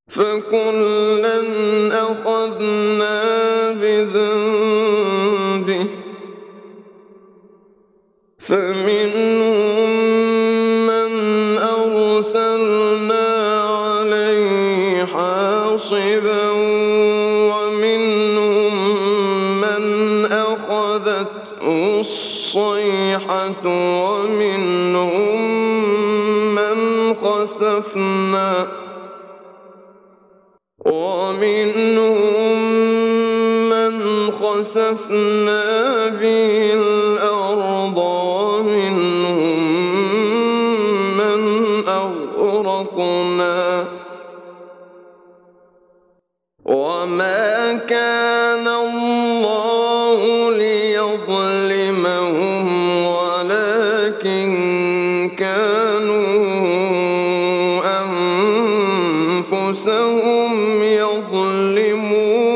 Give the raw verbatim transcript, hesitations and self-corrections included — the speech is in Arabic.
فكلا أخذنا بذنبه فمنهم من أرسلنا عليه حاصبا ومنهم من أخذته الصيحة ومنهم من خسفنا ومنهم من خسفنا به الأرض ومنهم من أغرقنا وما كان الله ليظلمهم ولكن كانوا أنفسهم يظلمون